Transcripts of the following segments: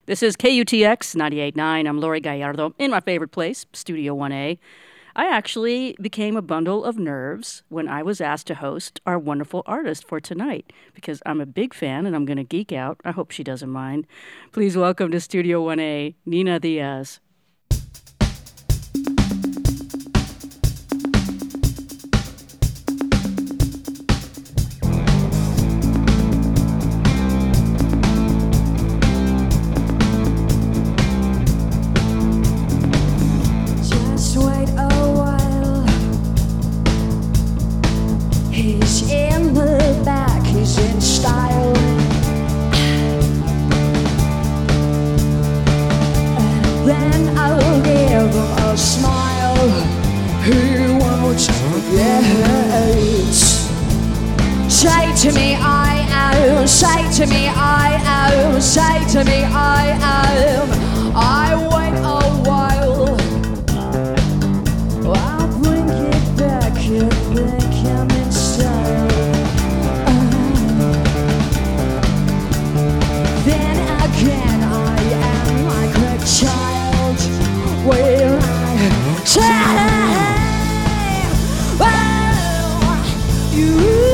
This is KUTX 98.9. I'm Lori Gallardo in my favorite place, Studio 1A. I actually became a bundle of nerves when I was asked to host our wonderful artist for tonight because I'm a big fan and I'm going to geek out. I hope she doesn't mind. Please welcome to Studio 1A, Nina Diaz. Say to me I am, say to me I am, say to me I am. I wait a while, I'll bring it back if they come in style. Then again I am like a child when I say, well, you.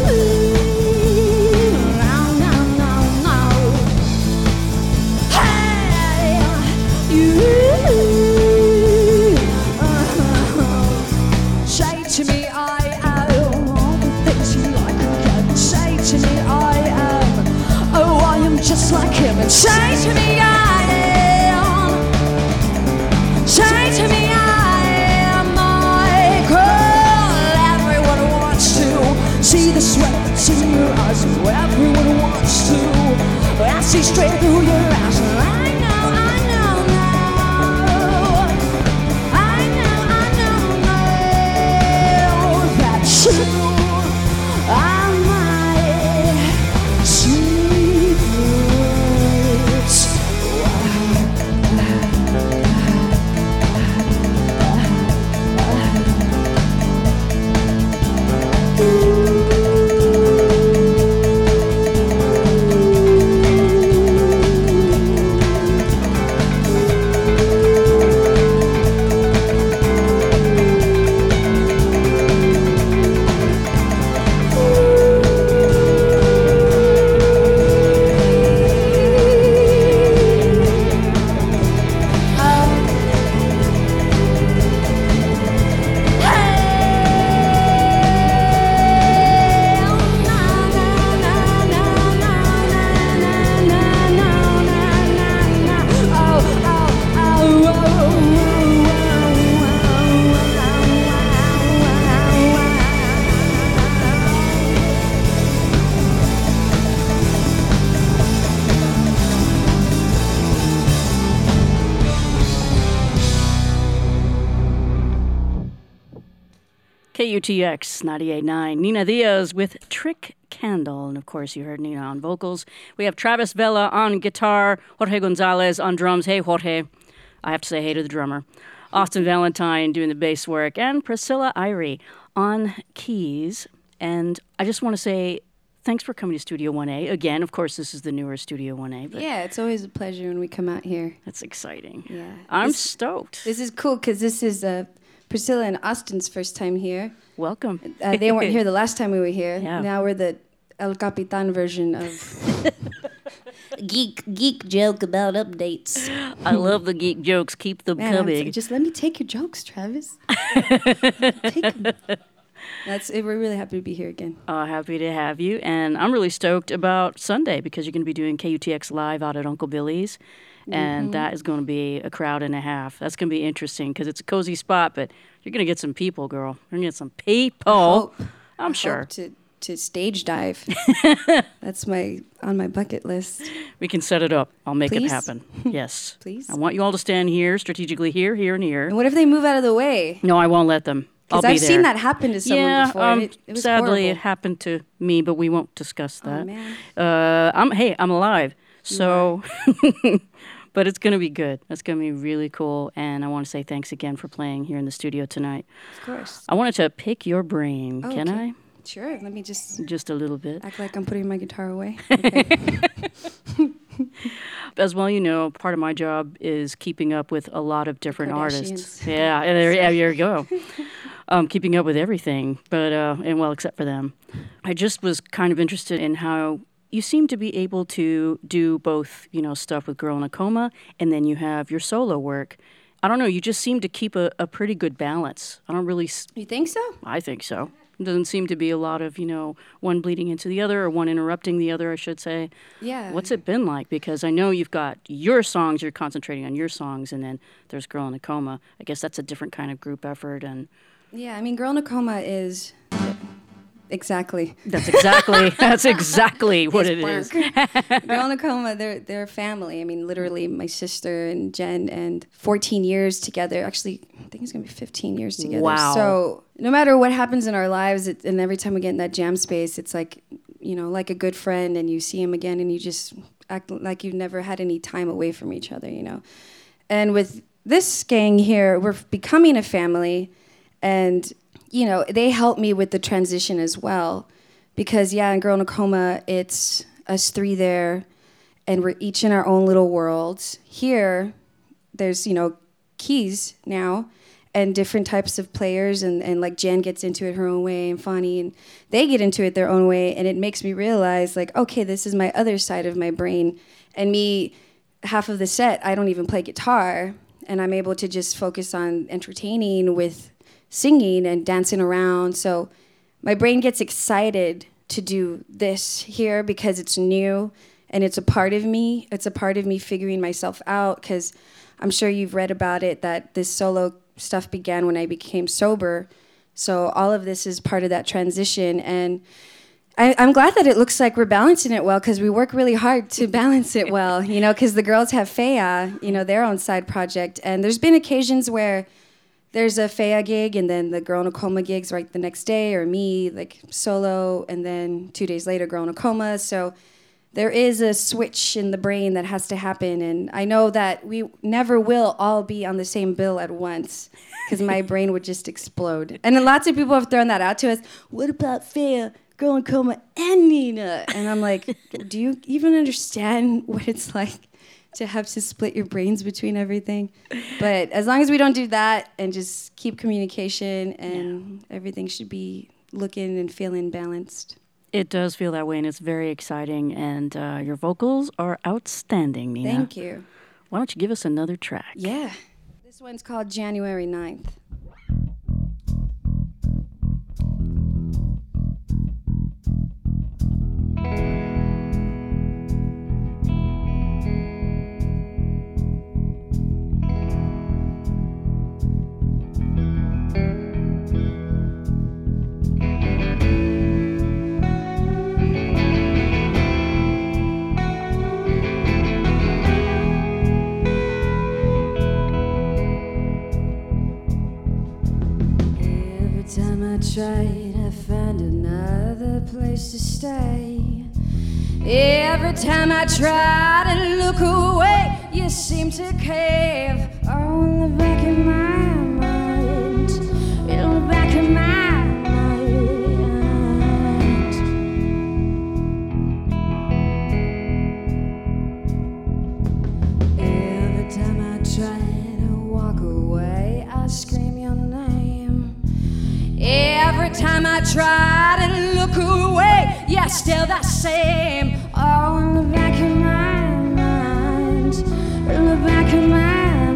Just like him and say to me I am, say to me I am my girl. Everyone wants to see the sweat in your eyes. Everyone wants to, I see straight through your eyes. I know that's true. KUTX 98.9. Nina Diaz with Trick Candle. And of course, you heard Nina on vocals. We have Travis Vela on guitar, Jorge Gonzalez on drums. Hey, Jorge. I have to say hey to the drummer. Austin Valentine doing the bass work. And Priscilla Irie on keys. And I just want to say thanks for coming to Studio 1A. Again, of course, this is the newer Studio 1A. But yeah, it's always a pleasure when we come out here. That's exciting. Yeah. I'm stoked. This is cool because this is Priscilla and Austin's first time here. Welcome. They weren't here the last time we were here. Yeah. Now we're the El Capitan version of geek joke about updates. I love the geek jokes. Keep them coming. Just let me take your jokes, Travis. Take them. We're really happy to be here again. Happy to have you. And I'm really stoked about Sunday because you're going to be doing KUTX Live out at Uncle Billy's. And that is going to be a crowd and a half. That's going to be interesting because it's a cozy spot, but you're going to get some people, girl. You're going to get some people. I'm sure. Hope to stage dive. That's on my bucket list. We can set it up. I'll make it happen. Yes. Please. I want you all to stand here, strategically here, and here. And what if they move out of the way? No, I won't let them. Because I've seen that happen to someone before. It was sadly, horrible. it happened to me, but we won't discuss that. Oh, man. I'm alive. So, but it's going to be good. It's going to be really cool. And I want to say thanks again for playing here in the studio tonight. Of course. I wanted to pick your brain. Oh, Can okay. I? Sure. Let me just a little bit. Act like I'm putting my guitar away. Okay. As well, you know, part of my job is keeping up with a lot of different artists. Kardashians. Yeah, there you go. Keeping up with everything, but and well, except for them. I just was kind of interested in how you seem to be able to do both, you know, stuff with Girl in a Coma, and then you have your solo work. I don't know, you just seem to keep a pretty good balance. I don't really... You think so? I think so. It doesn't seem to be a lot of, you know, one bleeding into the other or one interrupting the other, I should say. Yeah. What's it been like? Because I know you've got your songs, you're concentrating on your songs, and then there's Girl in a Coma. I guess that's a different kind of group effort. And Yeah, I mean, Girl in a Coma is... Exactly. that's exactly what it is. Girl in a Coma, they're a family. I mean, literally, my sister and Jen, and 14 years together. Actually, I think it's going to be 15 years together. Wow. So no matter what happens in our lives, and every time we get in that jam space, it's like, you know, like a good friend, and you see him again, and you just act like you've never had any time away from each other, you know. And with this gang here, we're becoming a family, and... you know, they help me with the transition as well. Because, yeah, in Girl in a Coma, it's us three there, and we're each in our own little worlds. Here, there's, you know, keys now, and different types of players, and like Jen gets into it her own way, and Fonny, and they get into it their own way, and it makes me realize, like, okay, this is my other side of my brain. And me, half of the set, I don't even play guitar, and I'm able to just focus on entertaining with singing and dancing around. So my brain gets excited to do this here because it's new and it's a part of me. It's a part of me figuring myself out, because I'm sure you've read about it, that this solo stuff began when I became sober. So all of this is part of that transition. And I'm glad that it looks like we're balancing it well, because we work really hard to balance it well, you know, because the girls have Fea, you know, their own side project. And there's been occasions where there's a Fea gig, and then the Girl in a Coma gigs right the next day, or me, like, solo, and then 2 days later, Girl in a Coma. So there is a switch in the brain that has to happen, and I know that we never will all be on the same bill at once, because my brain would just explode. And then lots of people have thrown that out to us. What about Fea, Girl in a Coma, and Nina? And I'm like, do you even understand what it's like to have to split your brains between everything? But as long as we don't do that and just keep communication, and everything should be looking and feeling balanced. It does feel that way, and it's very exciting, and your vocals are outstanding, Nina. Thank you. Why don't you give us another track? Yeah. This one's called January 9th. Try to find another place to stay. Every time I try to look away, you seem to cave. Oh, in the back of my mind, in the back of my mind. Every time I try to walk away, I scream your name. Every time I try to look away, you're still the same. Oh, in the back of my mind, in the back of my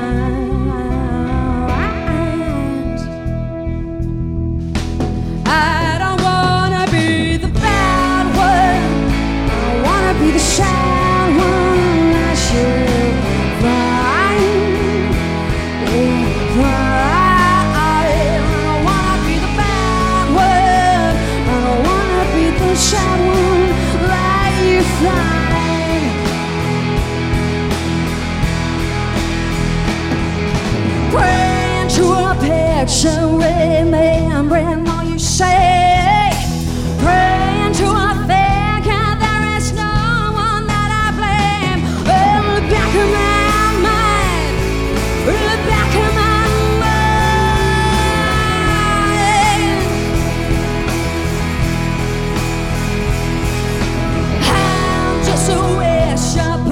mind. I don't wanna be the bad one, I wanna be the shy one. I should find shy one like you find. Praying to a picture, remembering all you say. Praying to a figure, there is no one that I blame. In the back of my mind, in the back of my a wish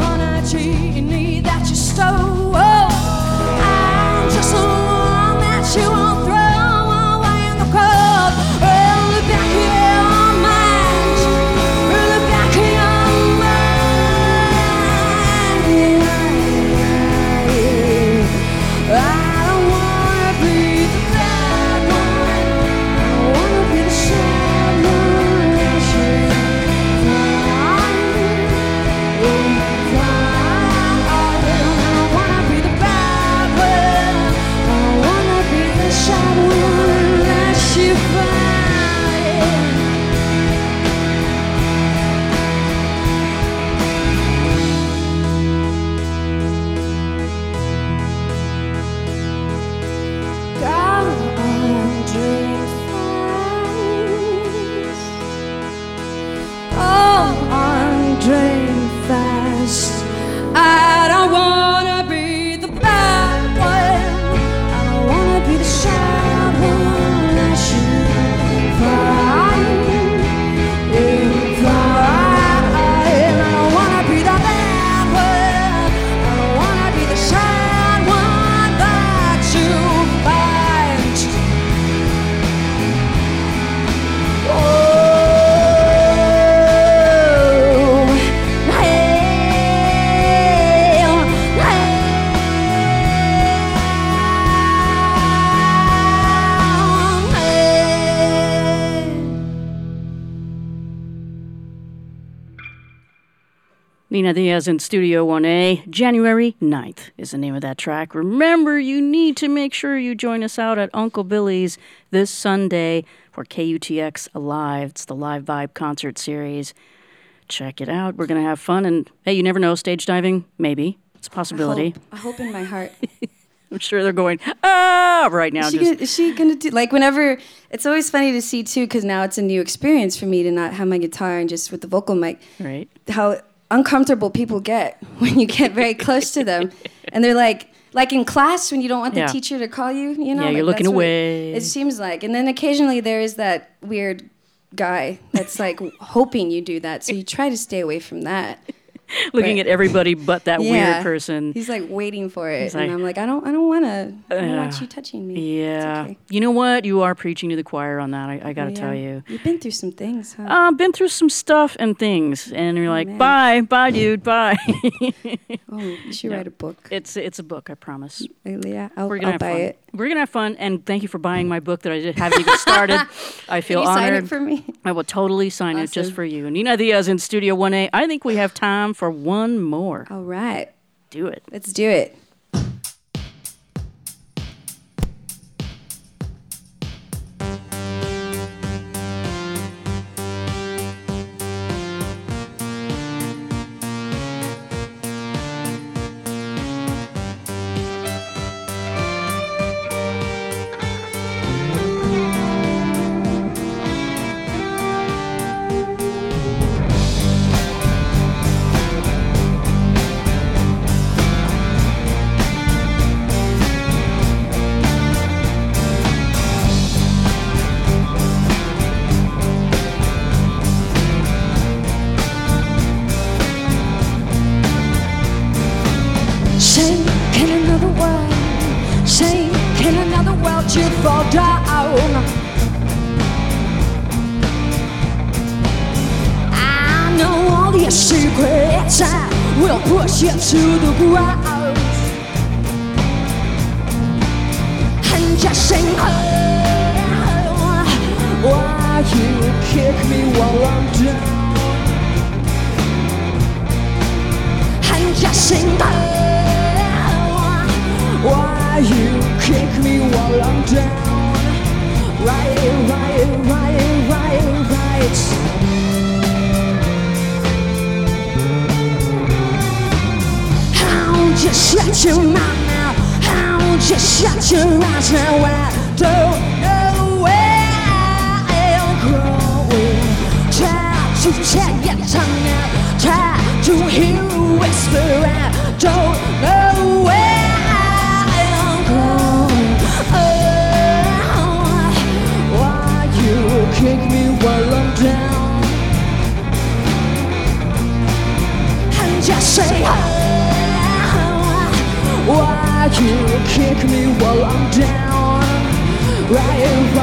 Nina Diaz in Studio 1A. January 9th is the name of that track. Remember, you need to make sure you join us out at Uncle Billy's this Sunday for KUTX Alive. It's the Live Vibe concert series. Check it out. We're going to have fun. And hey, you never know, stage diving? Maybe. It's a possibility. I hope in my heart. I'm sure they're going, ah, right now. Is she gonna do, like, whenever, it's always funny to see, too, because now it's a new experience for me to not have my guitar and just with the vocal mic. Right. How uncomfortable people get when you get very close to them. And they're like in class when you don't want the teacher to call you, you know? Yeah, like, you're looking away. It seems like. And then occasionally there is that weird guy that's like hoping you do that. So you try to stay away from that. Looking at everybody but that weird person. He's like waiting for it. He's and like, I'm like, I don't want you touching me. Yeah. Okay. You know what? You are preaching to the choir on that. I got to tell you. You've been through some things, huh? Been through some stuff and things. And you're like, man. bye, dude, bye. Oh, you should write a book. It's a book, I promise. Yeah, I'll We're gonna buy have fun. it. We're going to have fun. And thank you for buying my book that I haven't even started. I feel Can you honored. sign it for me? I will totally sign it just Awesome. for you. Nina Diaz in Studio 1A. I think we have time for one more. All right. Do it. Let's do it. Shake in another world, shake in another world, you fall down. I know all your secrets, I will push you to the ground. And just sing, oh, why you kick me while I'm down. And just sing, oh, why you kick me while I'm down? Right. How you shut your mouth now? How you shut your eyes now? I don't know where I'll grow. Try to check your tongue now. Try to hear a whisper. I don't know where I'll grow. Oh, why you kick me while I'm down? And just say, oh, why you kick me while I'm down? Right.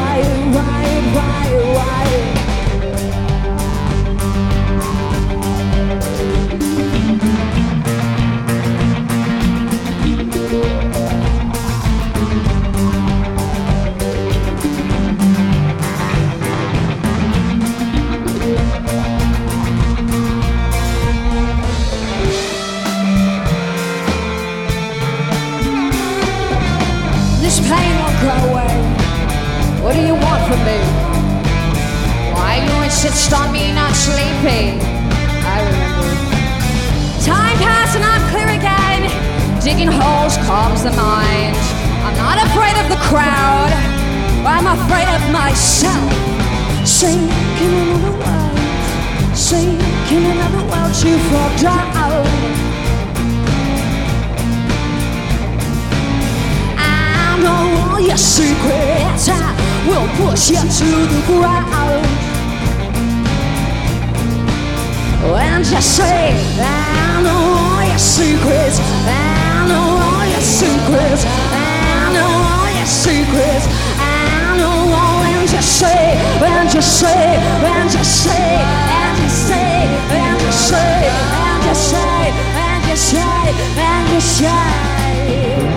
This pain won't go away. What do you want from me? Why you insist on me not sleeping? I remember. Time passed and I'm clear again. Digging holes calms the mind. I'm not afraid of the crowd. I'm afraid of myself. Sink in another world. Sink in another world to fall down. All your secrets, I will push you to the ground. And just say, I know all your secrets. I know all your secrets. I know all your secrets. I know all, and just say, and just say, and just say, and just say, and just say, and just say, and just say, and just say.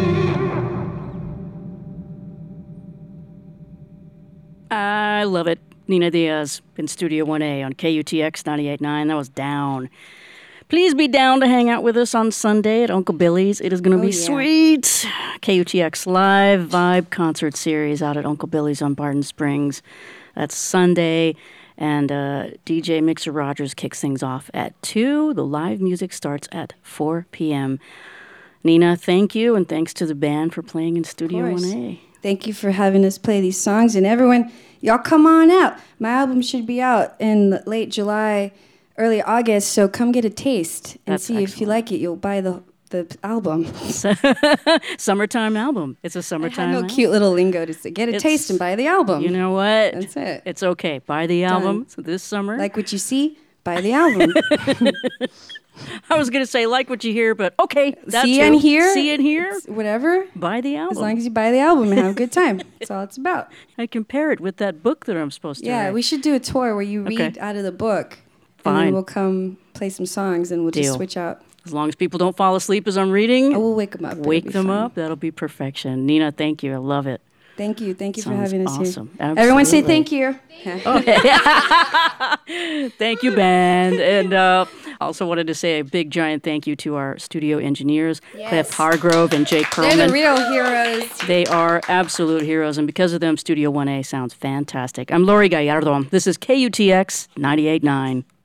I love it. Nina Diaz in Studio 1A on KUTX 98.9. That was Down. Please be down to hang out with us on Sunday at Uncle Billy's. It is going to be sweet. KUTX Live Vibe Concert Series out at Uncle Billy's on Barton Springs. That's Sunday. And DJ Mixer Rogers kicks things off at 2. The live music starts at 4 p.m. Nina, thank you, and thanks to the band for playing in Studio 1A. Thank you for having us play these songs. And everyone, y'all come on out. My album should be out in late July, early August, so come get a taste and That's see excellent. if you like it. You'll buy the album. Summertime album. It's a summertime I had no album. cute little lingo to say. Get a taste and buy the album. You know what? That's it. It's okay. Buy the album this summer. Like what you see, buy the album. I was going to say, like what you hear, but okay. That See too. and hear. See and hear. Whatever. Buy the album. As long as you buy the album and have a good time. That's all it's about. I compare it with that book that I'm supposed to Yeah, write. we should do a tour where you read Okay. out of the book. And Fine. then we'll come play some songs and we'll Deal. just switch out. As long as people don't fall asleep as I'm reading, Oh, we'll wake them up. It'll wake be them fun. up. That'll be perfection. Nina, thank you. I love it. Thank you. Thank you for Sounds having us awesome. here. Everyone say thank Absolutely. you. Thank you, band. And also wanted to say a big, giant thank you to our studio engineers, Cliff Hargrove and Jake Perlman. They're the real heroes. They are absolute heroes, and because of them, Studio 1A sounds fantastic. I'm Lori Gallardo. This is KUTX 98.9.